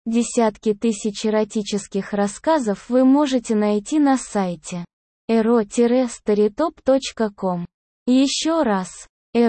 Десятки тысяч эротических рассказов вы можете найти на сайте ero-storytop.com. Еще раз,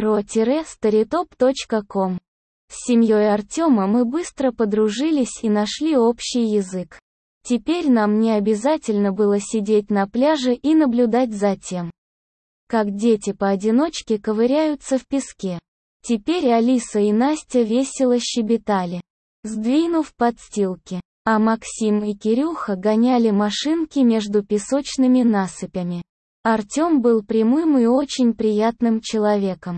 ero-storytop.com. С семьей Артема мы быстро подружились и нашли общий язык. Теперь нам не обязательно было сидеть на пляже и наблюдать за тем, как дети поодиночке ковыряются в песке. Теперь Алиса и Настя весело щебетали, сдвинув подстилки, а Максим и Кирюха гоняли машинки между песочными насыпями. Артем был прямым и очень приятным человеком.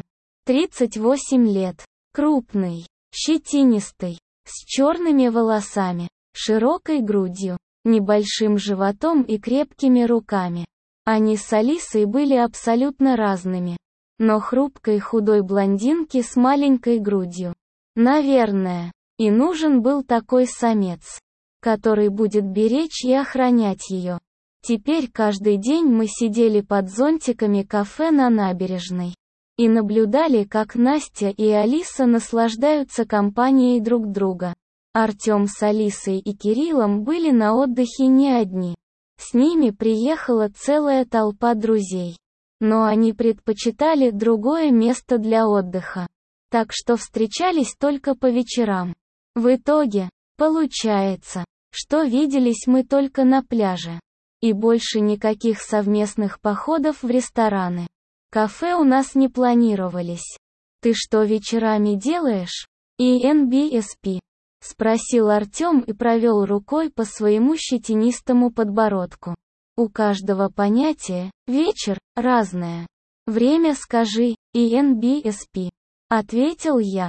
38 лет, крупный, щетинистый, с черными волосами, широкой грудью, небольшим животом и крепкими руками. Они с Алисой были абсолютно разными. Но хрупкой худой блондинке с маленькой грудью, наверное, и нужен был такой самец, который будет беречь и охранять ее. Теперь каждый день мы сидели под зонтиками кафе на набережной и наблюдали, как Настя и Алиса наслаждаются компанией друг друга. Артем с Алисой и Кириллом были на отдыхе не одни. С ними приехала целая толпа друзей. Но они предпочитали другое место для отдыха. Так что встречались только по вечерам. В итоге, получается, что виделись мы только на пляже. И больше никаких совместных походов в рестораны. Кафе у нас не планировались. «Ты что вечерами делаешь?» «NBSP?» — спросил Артем и провел рукой по своему щетинистому подбородку. У каждого понятие «вечер» разное. «Время скажи, NBSP», — ответил я.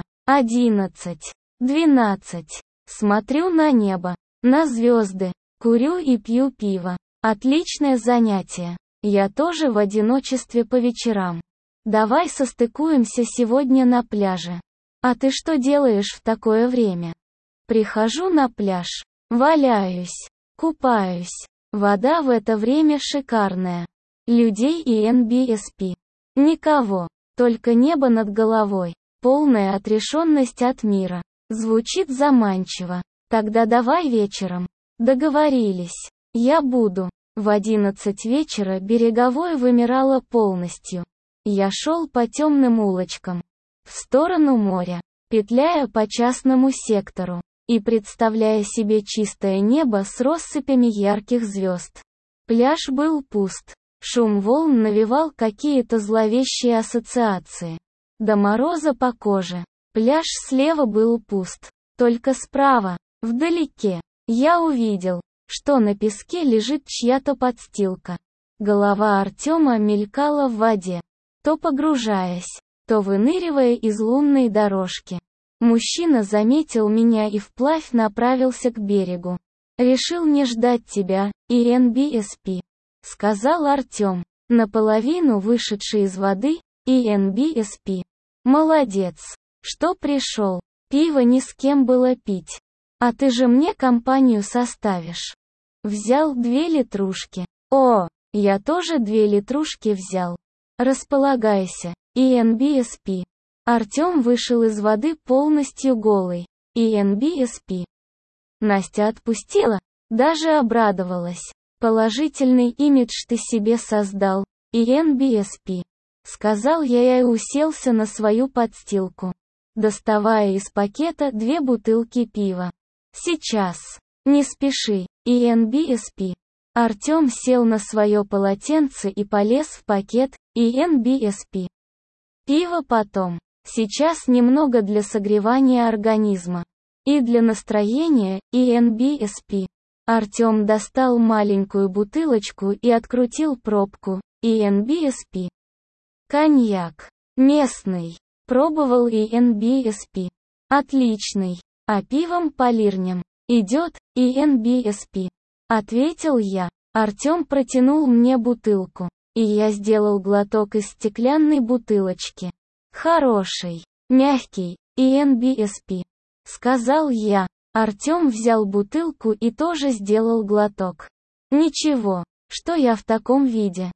11, 12. Смотрю на небо, на звезды, курю и пью пиво. Отличное занятие. Я тоже в одиночестве по вечерам. Давай состыкуемся сегодня на пляже. А ты что делаешь в такое время? Прихожу на пляж, валяюсь, купаюсь. Вода в это время шикарная. Людей и NBSP. Никого, только небо над головой. Полная отрешенность от мира. Звучит заманчиво. Тогда давай вечером. Договорились. Я буду. В 11 вечера Береговой вымирала полностью. Я шел по темным улочкам, в сторону моря, петляя по частному сектору, и представляя себе чистое небо с россыпями ярких звезд. Пляж был пуст. Шум волн навевал какие-то зловещие ассоциации. До мороза по коже. Пляж слева был пуст. Только справа, вдалеке, я увидел, что на песке лежит чья-то подстилка. Голова Артема мелькала в воде, то погружаясь, то выныривая из лунной дорожки. Мужчина заметил меня и вплавь направился к берегу. «Решил не ждать тебя, NBSP», — сказал Артем, наполовину вышедший из воды, NBSP. «Молодец, что пришел. Пиво ни с кем было пить. А ты же мне компанию составишь». Взял 2 литрушки. О, я тоже 2 литрушки взял. Располагайся, NBSP. Артем вышел из воды полностью голый. NBSP. Настя отпустила, даже обрадовалась. Положительный имидж ты себе создал, NBSP. Сказал я и уселся на свою подстилку, доставая из пакета 2 бутылки пива. Сейчас. Не спеши, NBSP. Артем сел на свое полотенце и полез в пакет, NBSP. Пиво потом. Сейчас немного для согревания организма. И для настроения, NBSP. Артем достал маленькую бутылочку и открутил пробку, NBSP. Коньяк. Местный. Пробовал NBSP. Отличный. А пивом по лирням. Идет, NBSP. Ответил я. Артем протянул мне бутылку, и я сделал глоток из стеклянной бутылочки. Хороший, мягкий, NBSP. Сказал я. Артем взял бутылку и тоже сделал глоток. Ничего, что я в таком виде.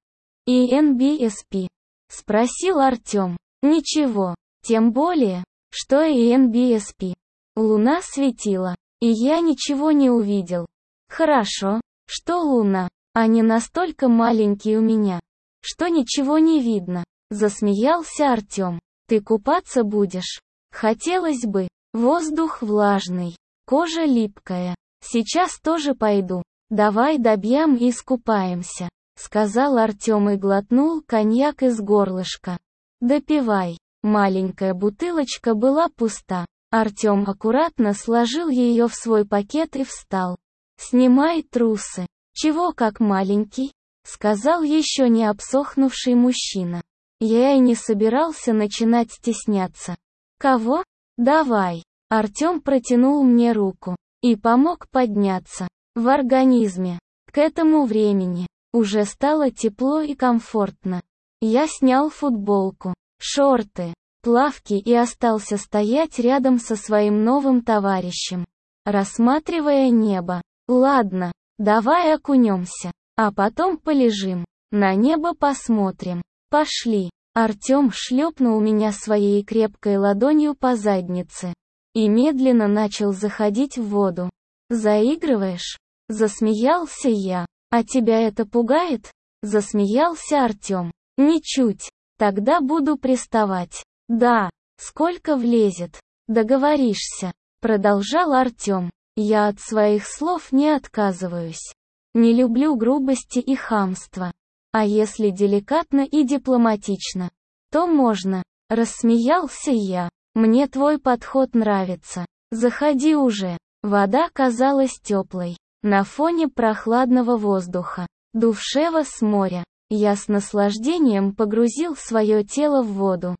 NBSP. Спросил Артем. Ничего, тем более, что NBSP. Луна светила. И я ничего не увидел. Хорошо, что луна, а не настолько маленький у меня, что ничего не видно. Засмеялся Артем. Ты купаться будешь? Хотелось бы. Воздух влажный, кожа липкая. Сейчас тоже пойду. Давай добьем и искупаемся, сказал Артем и глотнул коньяк из горлышка. Допивай. Маленькая бутылочка была пуста. Артем аккуратно сложил ее в свой пакет и встал. «Снимай трусы». «Чего как маленький?» — сказал еще не обсохнувший мужчина. Я и не собирался начинать стесняться. «Кого? Давай». Артем протянул мне руку и помог подняться. В организме. К этому времени уже стало тепло и комфортно. Я снял футболку, шорты, плавки и остался стоять рядом со своим новым товарищем, рассматривая небо. Ладно, давай окунемся, а потом полежим, на небо посмотрим. Пошли. Артем шлепнул меня своей крепкой ладонью по заднице и медленно начал заходить в воду. «Заигрываешь?» — засмеялся я. «А тебя это пугает?» — засмеялся Артем. «Ничуть. Тогда буду приставать». «Да, сколько влезет?» «Договоришься», — продолжал Артем. «Я от своих слов не отказываюсь. Не люблю грубости и хамства. А если деликатно и дипломатично, то можно», — рассмеялся я. «Мне твой подход нравится. Заходи уже». Вода казалась теплой. На фоне прохладного воздуха, дувшего с моря, я с наслаждением погрузил свое тело в воду,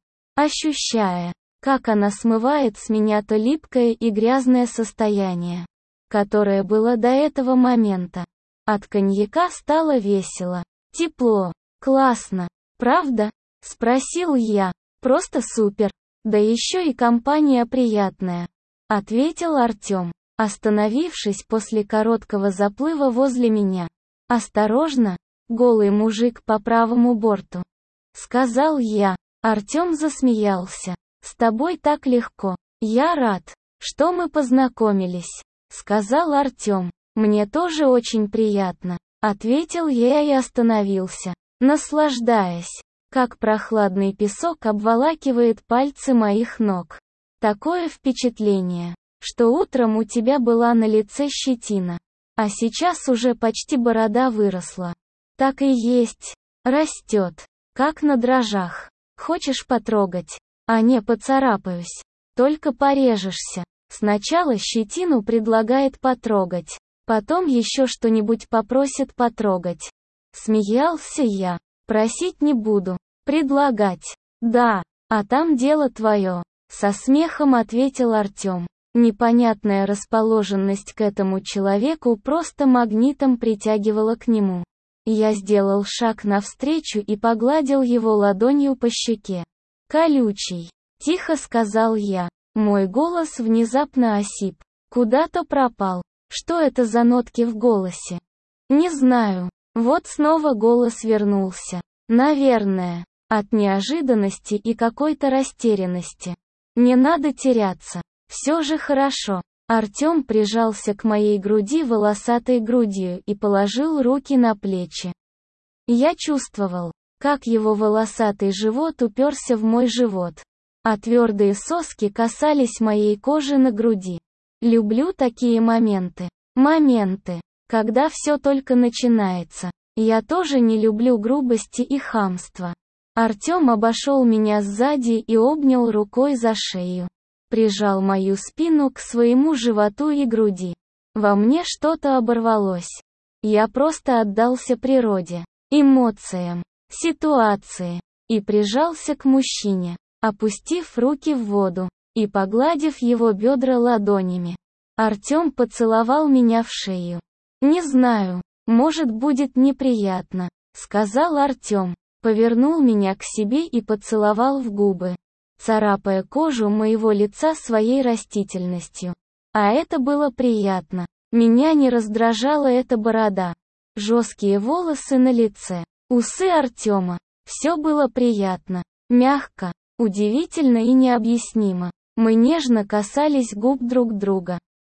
ощущая, как она смывает с меня то липкое и грязное состояние, которое было до этого момента. От коньяка стало весело, тепло, классно, правда? Спросил я. Просто супер. Да еще и компания приятная, ответил Артем, остановившись после короткого заплыва возле меня. «Осторожно, голый мужик по правому борту», — сказал я. Артем засмеялся. «С тобой так легко. Я рад, что мы познакомились», — сказал Артем. «Мне тоже очень приятно», — ответил я и остановился, наслаждаясь, как прохладный песок обволакивает пальцы моих ног. Такое впечатление, что утром у тебя была на лице щетина, а сейчас уже почти борода выросла. Так и есть. Растет. Как на дрожжах. Хочешь потрогать? А не поцарапаюсь. Только порежешься. Сначала щетину предлагает потрогать. Потом еще что-нибудь попросит потрогать. Смеялся я. Просить не буду. Предлагать. Да. А там дело твое. Со смехом ответил Артем. Непонятная расположенность к этому человеку просто магнитом притягивала к нему. Я сделал шаг навстречу и погладил его ладонью по щеке. «Колючий», — тихо сказал я. Мой голос внезапно осип. Куда-то пропал. Что это за нотки в голосе? Не знаю. Вот снова голос вернулся. Наверное, от неожиданности и какой-то растерянности. Не надо теряться. Все же хорошо. Артем прижался к моей груди волосатой грудью и положил руки на плечи. Я чувствовал, как его волосатый живот уперся в мой живот, а твердые соски касались моей кожи на груди. Люблю такие моменты. Моменты, когда все только начинается. Я тоже не люблю грубости и хамства. Артем обошел меня сзади и обнял рукой за шею. Прижал мою спину к своему животу и груди. Во мне что-то оборвалось. Я просто отдался природе, эмоциям, ситуации, и прижался к мужчине, опустив руки в воду и погладив его бедра ладонями. Артем поцеловал меня в шею. «Не знаю, может будет неприятно», — сказал Артем, повернул меня к себе и поцеловал в губы, царапая кожу моего лица своей растительностью. А это было приятно. Меня не раздражала эта борода, жесткие волосы на лице, усы Артема. Все было приятно, мягко, удивительно и необъяснимо. Мы нежно касались губ друг друга.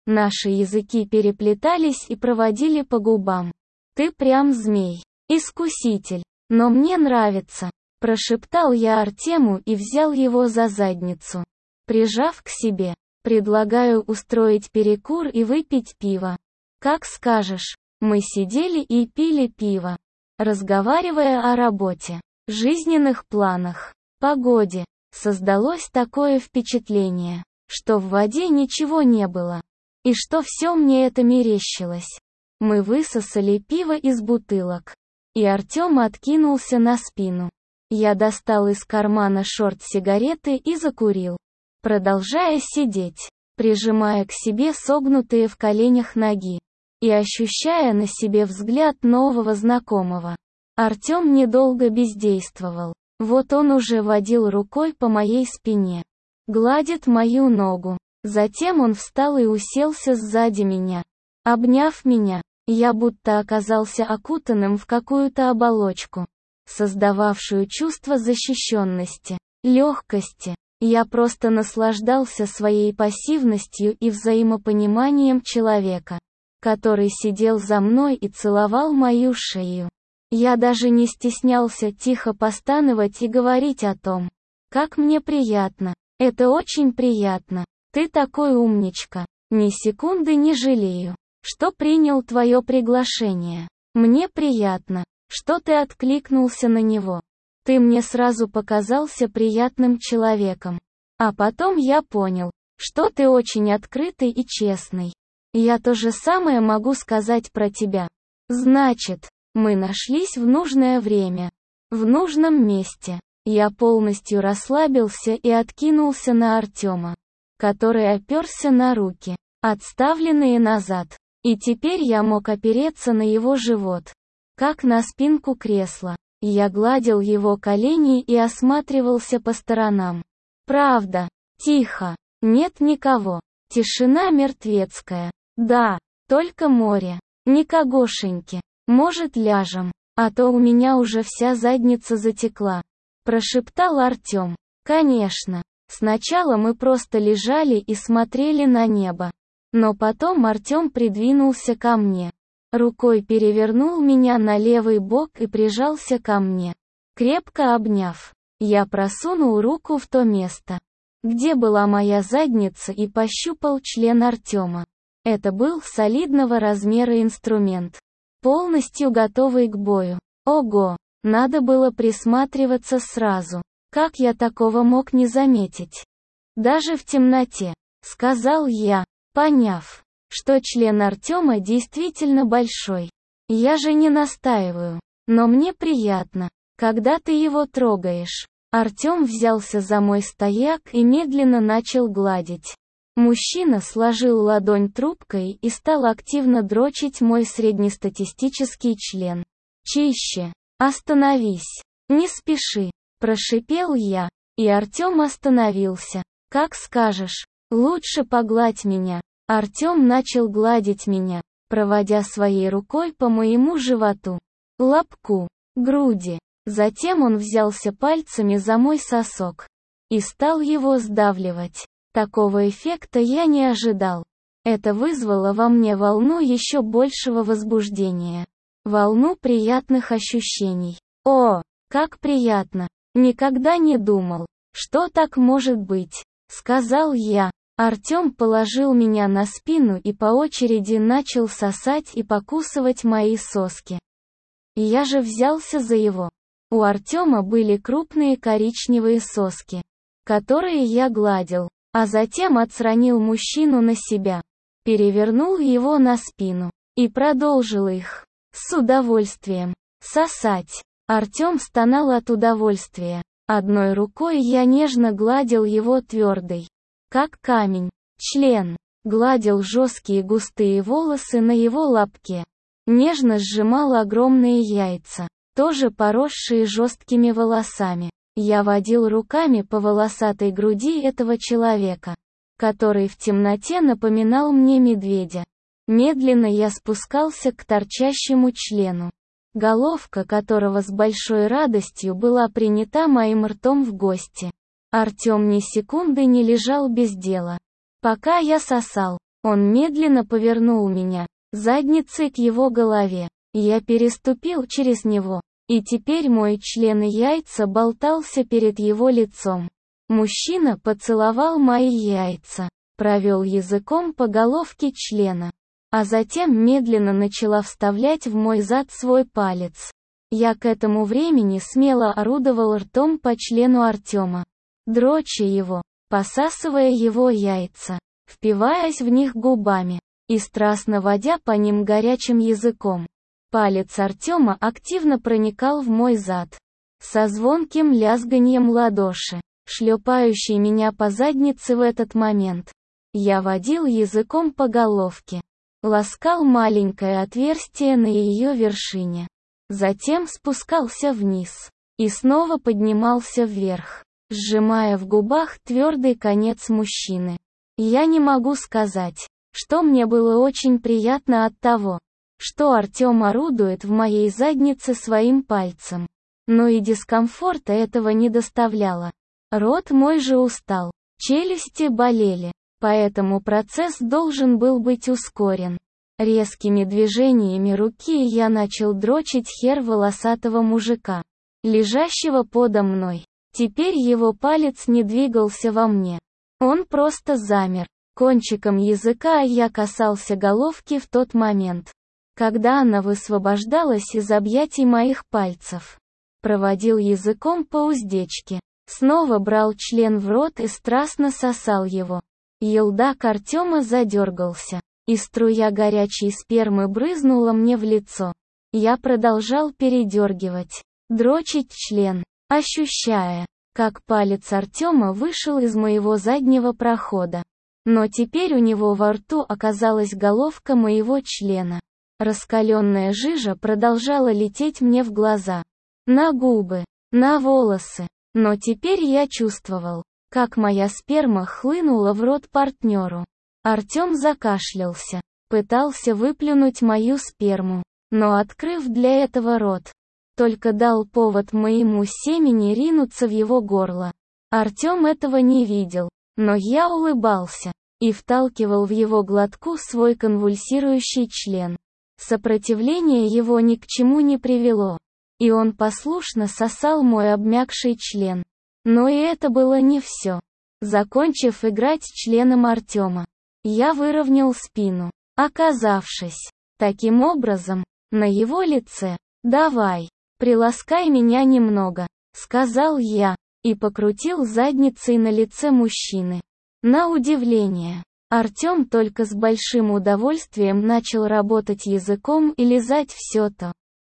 Наши языки переплетались и проводили по губам. «Ты прям змей. Искуситель. Но мне нравится», — прошептал я Артему и взял его за задницу. Прижав к себе, «Предлагаю устроить перекур и выпить пиво. Как скажешь». Мы сидели и пили пиво, разговаривая о работе, жизненных планах, погоде. Создалось такое впечатление, что в воде ничего не было, и что все мне это мерещилось. Мы высосали пиво из бутылок, и Артем откинулся на спину. Я достал из кармана шорт сигареты и закурил, продолжая сидеть, прижимая к себе согнутые в коленях ноги и ощущая на себе взгляд нового знакомого. Артем недолго бездействовал. Вот он уже водил рукой по моей спине, гладит мою ногу. Затем он встал и уселся сзади меня. Обняв меня, я будто оказался окутанным в какую-то оболочку, создававшую чувство защищенности, легкости. Я просто наслаждался своей пассивностью и взаимопониманием человека, который сидел за мной и целовал мою шею. Я даже не стеснялся тихо постановать и говорить о том, как мне приятно. Это очень приятно. Ты такой умничка. Ни секунды не жалею, что принял твое приглашение. Мне приятно, что ты откликнулся на него. Ты мне сразу показался приятным человеком. А потом я понял, что ты очень открытый и честный. Я то же самое могу сказать про тебя. Значит, мы нашлись в нужное время, в нужном месте. Я полностью расслабился и откинулся на Артема, который оперся на руки, отставленные назад. И теперь я мог опереться на его живот, как на спинку кресла. Я гладил его колени и осматривался по сторонам. Правда, тихо, нет никого. Тишина мертвецкая. Да, только море. Никогошеньки. Может, ляжем, а то у меня уже вся задница затекла. Прошептал Артем. Конечно. Сначала мы просто лежали и смотрели на небо. Но потом Артем придвинулся ко мне. Рукой перевернул меня на левый бок и прижался ко мне. Крепко обняв, я просунул руку в то место, где была моя задница, и пощупал член Артема. Это был солидного размера инструмент, полностью готовый к бою. Ого, надо было присматриваться сразу. Как я такого мог не заметить? Даже в темноте, сказал я, поняв, что член Артема действительно большой. Я же не настаиваю, но мне приятно, когда ты его трогаешь. Артем взялся за мой стояк и медленно начал гладить. Мужчина сложил ладонь трубкой и стал активно дрочить мой среднестатистический член. Чище. Остановись. Не спеши. Прошипел я, и Артем остановился. Как скажешь. Лучше погладь меня. Артем начал гладить меня, проводя своей рукой по моему животу, лобку, груди. Затем он взялся пальцами за мой сосок и стал его сдавливать. Такого эффекта я не ожидал. Это вызвало во мне волну еще большего возбуждения. Волну приятных ощущений. О, как приятно! Никогда не думал, что так может быть, сказал я. Артем положил меня на спину и по очереди начал сосать и покусывать мои соски. Я же взялся за его. У Артема были крупные коричневые соски, которые я гладил, а затем отстранил мужчину на себя, перевернул его на спину и продолжил их с удовольствием сосать. Артем стонал от удовольствия. Одной рукой я нежно гладил его твердый, как камень, член, гладил жесткие густые волосы на его лобке, нежно сжимал огромные яйца, тоже поросшие жесткими волосами. Я водил руками по волосатой груди этого человека, который в темноте напоминал мне медведя. Медленно я спускался к торчащему члену, головка которого с большой радостью была принята моим ртом в гости. Артем ни секунды не лежал без дела. Пока я сосал, Он медленно повернул меня задницей к его голове. Я переступил через него, и теперь мой член и яйца болтался перед его лицом. Мужчина поцеловал мои яйца, провел языком по головке члена, а затем медленно начала вставлять в мой зад свой палец. Я к этому времени смело орудовал ртом по члену Артема, дроча его, посасывая его яйца, впиваясь в них губами и страстно водя по ним горячим языком. Палец Артема активно проникал в мой зад. Со звонким лязганьем ладоши, шлепающей меня по заднице в этот момент, я водил языком по головке, ласкал маленькое отверстие на ее вершине, затем спускался вниз и снова поднимался вверх, сжимая в губах твердый конец мужчины. Я не могу сказать, что мне было очень приятно от того, что Артем орудует в моей заднице своим пальцем, но и дискомфорта этого не доставляло. Рот мой же устал, челюсти болели, поэтому процесс должен был быть ускорен. Резкими движениями руки я начал дрочить хер волосатого мужика, лежащего подо мной. Теперь его палец не двигался во мне. Он просто замер. Кончиком языка я касался головки в тот момент, когда она высвобождалась из объятий моих пальцев. Проводил языком по уздечке. Снова брал член в рот и страстно сосал его. Елдак Артема задергался, и струя горячей спермы брызнула мне в лицо. Я продолжал передергивать, дрочить член, ощущая, как палец Артема вышел из моего заднего прохода. Но теперь у него во рту оказалась головка моего члена. Раскаленная жижа продолжала лететь мне в глаза, на губы, на волосы. Но теперь я чувствовал, как моя сперма хлынула в рот партнеру. Артем закашлялся, пытался выплюнуть мою сперму, но открыв для этого рот, только дал повод моему семени ринуться в его горло. Артем этого не видел, но я улыбался и вталкивал в его глотку свой конвульсирующий член. Сопротивление его ни к чему не привело, и он послушно сосал мой обмякший член. Но и это было не все. Закончив играть членом Артема, я выровнял спину, оказавшись, таким образом, на его лице. «Давай, приласкай меня немного», — сказал я, и покрутил задницей на лице мужчины. На удивление, Артем только с большим удовольствием начал работать языком и лизать все то,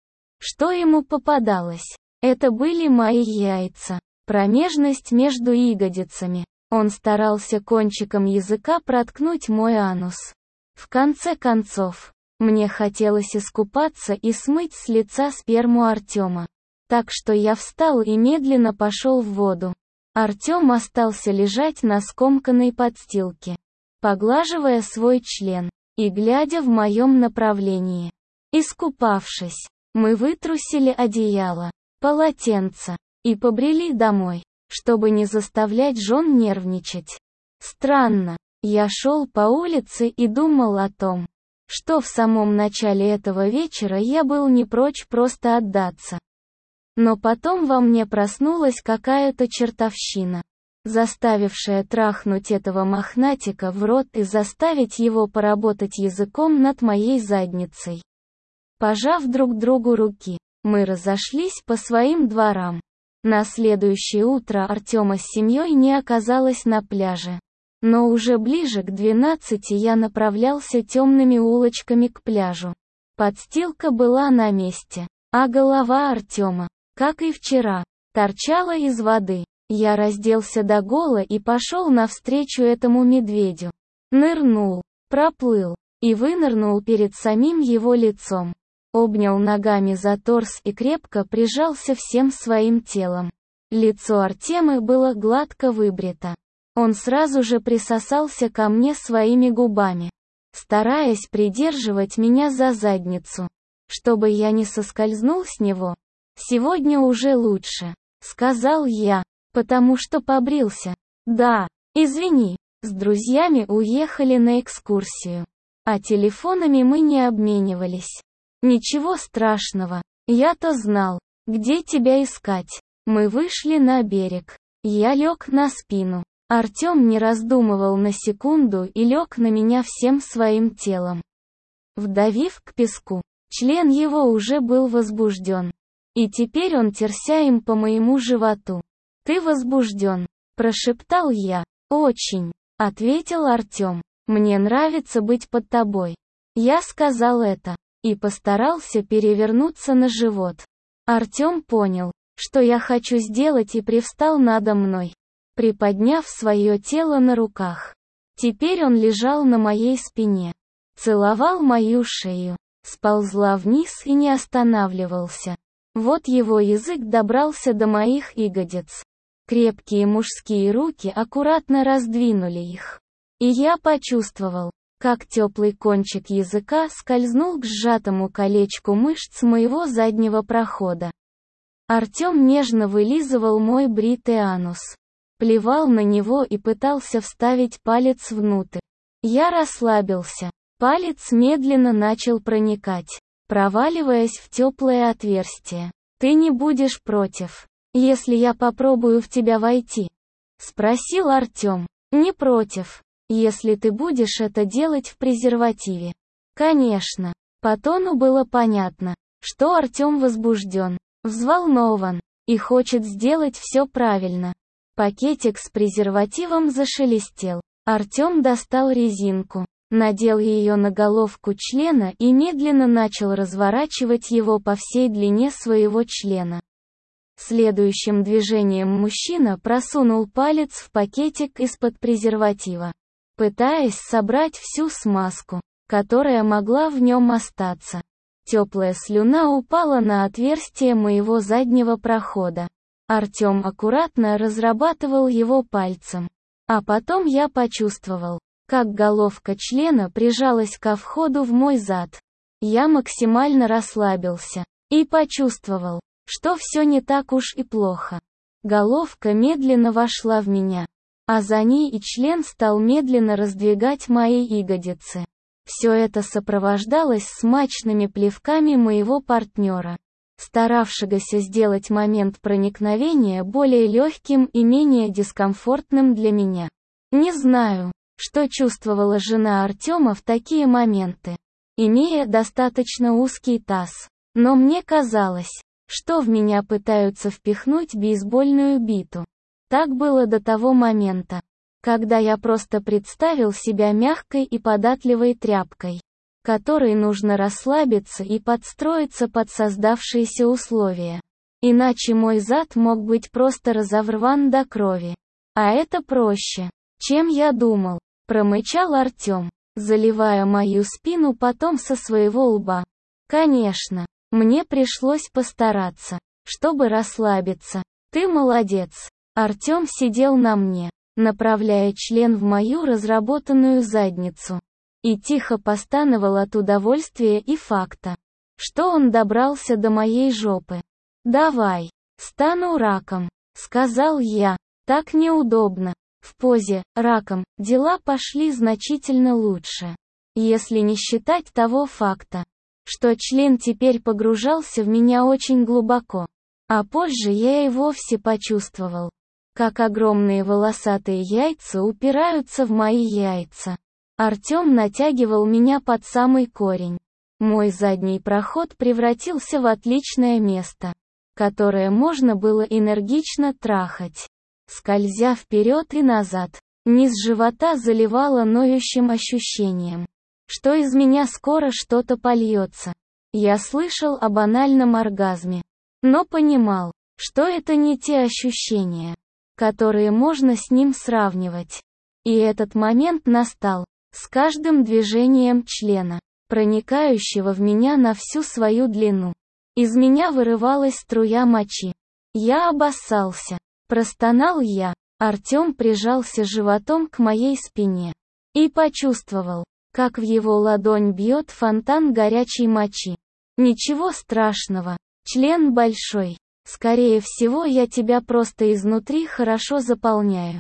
что ему попадалось. Это были мои яйца, промежность между ягодицами. Он старался кончиком языка проткнуть мой анус. В конце концов, мне хотелось искупаться и смыть с лица сперму Артема. Так что я встал и медленно пошел в воду. Артем остался лежать на скомканной подстилке, поглаживая свой член и глядя в моем направлении. Искупавшись, мы вытрусили одеяло, полотенце и побрели домой, чтобы не заставлять жен нервничать. Странно, я шел по улице и думал о том, что в самом начале этого вечера я был не прочь просто отдаться. Но потом во мне проснулась какая-то чертовщина, заставившая трахнуть этого мохнатика в рот и заставить его поработать языком над моей задницей. Пожав друг другу руки, мы разошлись по своим дворам. На следующее утро Артема с семьей не оказалось на пляже. Но уже ближе к 12 я направлялся темными улочками к пляжу. Подстилка была на месте, а голова Артема, как и вчера, торчала из воды. Я разделся догола и пошел навстречу этому медведю. Нырнул, проплыл и вынырнул перед самим его лицом. Обнял ногами за торс и крепко прижался всем своим телом. Лицо Артемы было гладко выбрито. Он сразу же присосался ко мне своими губами, стараясь придерживать меня за задницу, чтобы я не соскользнул с него. «Сегодня уже лучше», — сказал я, потому что побрился. «Да, извини, С друзьями уехали на экскурсию. А телефонами мы не обменивались. Ничего страшного. Я-то знал, где тебя искать. Мы вышли на берег. Я лег на спину. Артем не раздумывал на секунду и лег на меня всем своим телом. Вдавив к песку, член его уже был возбужден. И теперь он терся им по моему животу. «Ты возбужден», – прошептал я. «Очень», – ответил Артем. «Мне нравится быть под тобой». Я сказал это и постарался перевернуться на живот. Артем понял, что я хочу сделать, и привстал надо мной, приподняв свое тело на руках. Теперь он лежал на моей спине, целовал мою шею, сползла вниз и не останавливался. Вот его язык добрался до моих ягодиц. Крепкие мужские руки аккуратно раздвинули их. И я почувствовал, как теплый кончик языка скользнул к сжатому колечку мышц моего заднего прохода. Артем нежно вылизывал мой бритый анус, плевал на него и пытался вставить палец внутрь. Я расслабился. Палец медленно начал проникать, проваливаясь в теплое отверстие. «Ты не будешь против, если я попробую в тебя войти?» — спросил Артем. «Не против, если ты будешь это делать в презервативе». Конечно. По тону было понятно, что Артем возбужден, взволнован и хочет сделать все правильно. Пакетик с презервативом зашелестел. Артем достал резинку, надел ее на головку члена и медленно начал разворачивать его по всей длине своего члена. Следующим движением мужчина просунул палец в пакетик из-под презерватива, пытаясь собрать всю смазку, которая могла в нем остаться. Теплая слюна упала на отверстие моего заднего прохода. Артем аккуратно разрабатывал его пальцем. А потом я почувствовал, как головка члена прижалась ко входу в мой зад. Я максимально расслабился и почувствовал, что все не так уж и плохо. Головка медленно вошла в меня, а за ней и член стал медленно раздвигать мои ягодицы. Все это сопровождалось смачными плевками моего партнера, старавшегося сделать момент проникновения более легким и менее дискомфортным для меня. Не знаю, что чувствовала жена Артема в такие моменты, имея достаточно узкий таз, но мне казалось, что в меня пытаются впихнуть бейсбольную биту. Так было до того момента, когда я просто представил себя мягкой и податливой тряпкой, которой нужно расслабиться и подстроиться под создавшиеся условия. Иначе мой зад мог быть просто разорван до крови. А это проще, чем я думал, промычал Артем, заливая мою спину потом со своего лба. Конечно, мне пришлось постараться, чтобы расслабиться. Ты молодец. Артем сидел на мне, направляя член в мою разработанную задницу, и тихо постановал от удовольствия и факта, что он добрался до моей жопы. «Давай, стану раком», — сказал я. Так неудобно. В позе «раком» дела пошли значительно лучше, если не считать того факта, что член теперь погружался в меня очень глубоко. А позже я и вовсе почувствовал, как огромные волосатые яйца упираются в мои яйца. Артем натягивал меня под самый корень. Мой задний проход превратился в отличное место, которое можно было энергично трахать. Скользя вперед и назад, низ живота заливало ноющим ощущением, что из меня скоро что-то польется. Я слышал о банальном оргазме, но понимал, что это не те ощущения, которые можно с ним сравнивать. И этот момент настал, с каждым движением члена, проникающего в меня на всю свою длину. Из меня вырывалась струя мочи. Я обоссался. Простонал я. Артем прижался животом к моей спине и почувствовал, как в его ладонь бьет фонтан горячей мочи. Ничего страшного, член большой. Скорее всего, я тебя просто изнутри хорошо заполняю.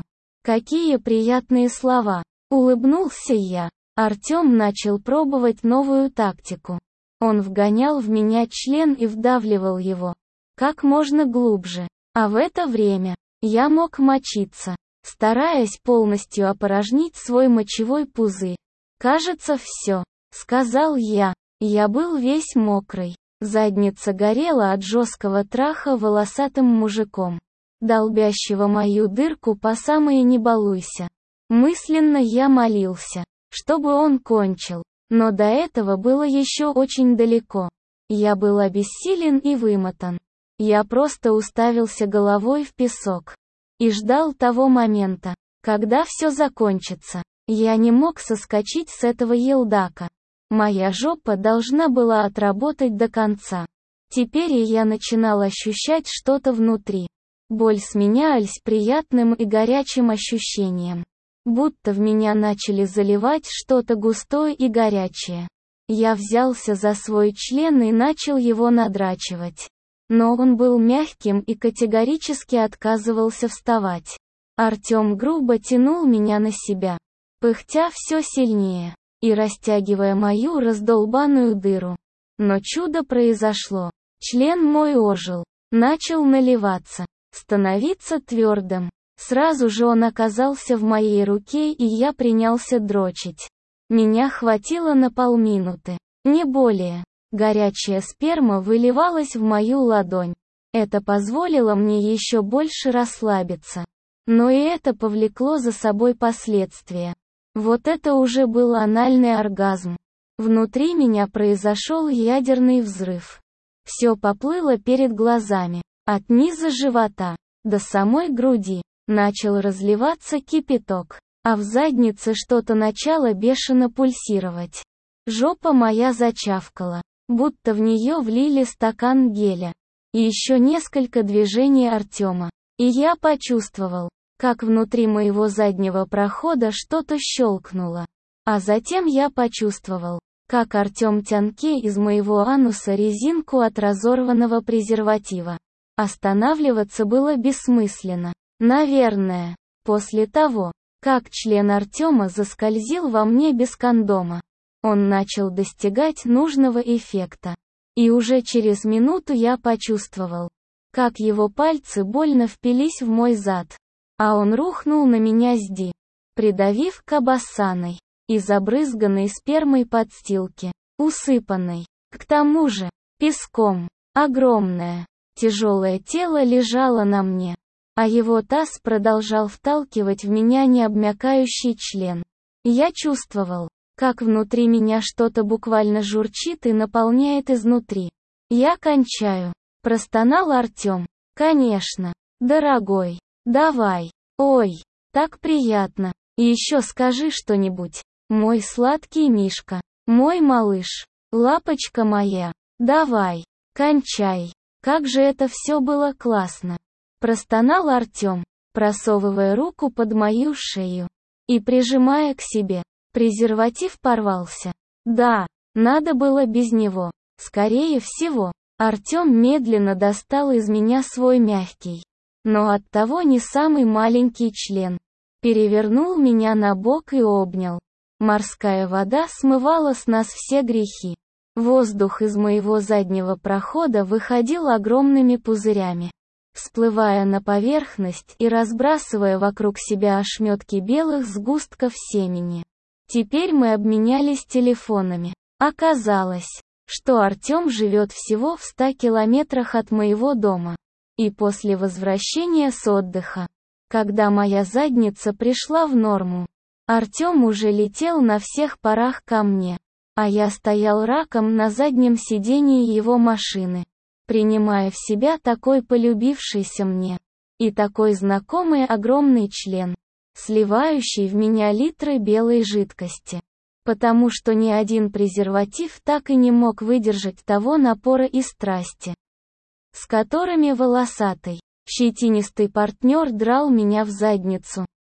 Какие приятные слова. Улыбнулся я. Артем начал пробовать новую тактику. Он вгонял в меня член и вдавливал его как можно глубже. А в это время я мог мочиться, стараясь полностью опорожнить свой мочевой пузырь. «Кажется, все», — сказал я. Я был весь мокрый. Задница горела от жесткого траха волосатым мужиком, долбящего мою дырку по самое не балуйся. Мысленно я молился, чтобы он кончил, но до этого было еще очень далеко. Я был обессилен и вымотан. Я просто уставился головой в песок и ждал того момента, когда все закончится. Я не мог соскочить с этого елдака. Моя жопа должна была отработать до конца. Теперь и я начинал ощущать что-то внутри. Боль сменялась приятным и горячим ощущением. Будто в меня начали заливать что-то густое и горячее. Я взялся за свой член и начал его надрачивать. Но он был мягким и категорически отказывался вставать. Артем грубо тянул меня на себя, пыхтя все сильнее и растягивая мою раздолбанную дыру. Но чудо произошло. Член мой ожил, начал наливаться, становиться твердым. Сразу же он оказался в моей руке, и я принялся дрочить. Меня хватило на полминуты, не более. Горячая сперма выливалась в мою ладонь. Это позволило мне еще больше расслабиться. Но и это повлекло за собой последствия. Вот это уже был анальный оргазм. Внутри меня произошел ядерный взрыв. Все поплыло перед глазами. От низа живота до самой груди начал разливаться кипяток, а в заднице что-то начало бешено пульсировать. Жопа моя зачавкала, будто в нее влили стакан геля. И еще несколько движений Артема. И я почувствовал, как внутри моего заднего прохода что-то щелкнуло. А затем я почувствовал, как Артем тянке из моего ануса резинку от разорванного презерватива. Останавливаться было бессмысленно. Наверное, после того, как член Артема заскользил во мне без кондома, он начал достигать нужного эффекта. И уже через минуту я почувствовал, как его пальцы больно впились в мой зад. А он рухнул на меня сди, придавив к обоссанной и забрызганной спермой подстилке, усыпанной, к тому же, песком. Огромное, тяжелое тело лежало на мне, а его таз продолжал вталкивать в меня необмякающий член. Я чувствовал, как внутри меня что-то буквально журчит и наполняет изнутри. «Я кончаю», — простонал Артем. «Конечно, дорогой, давай. Ой, так приятно. И еще скажи что-нибудь. Мой сладкий мишка, мой малыш, лапочка моя, давай, кончай». Как же это все было классно. Простонал Артем, просовывая руку под мою шею и прижимая к себе. Презерватив порвался. Да, надо было без него. Скорее всего, Артем медленно достал из меня свой мягкий, но оттого не самый маленький член. Перевернул меня на бок и обнял. Морская вода смывала с нас все грехи. Воздух из моего заднего прохода выходил огромными пузырями, всплывая на поверхность и разбрасывая вокруг себя ошметки белых сгустков семени. Теперь мы обменялись телефонами. Оказалось, что Артем живет всего в 100 километрах от моего дома. И после возвращения с отдыха, когда моя задница пришла в норму, Артем уже летел на всех парах ко мне, а я стоял раком на заднем сидении его машины, принимая в себя такой полюбившийся мне и такой знакомый огромный член, сливающий в меня литры белой жидкости. Потому что ни один презерватив так и не мог выдержать того напора и страсти, с которыми волосатый, щетинистый партнер драл меня в задницу.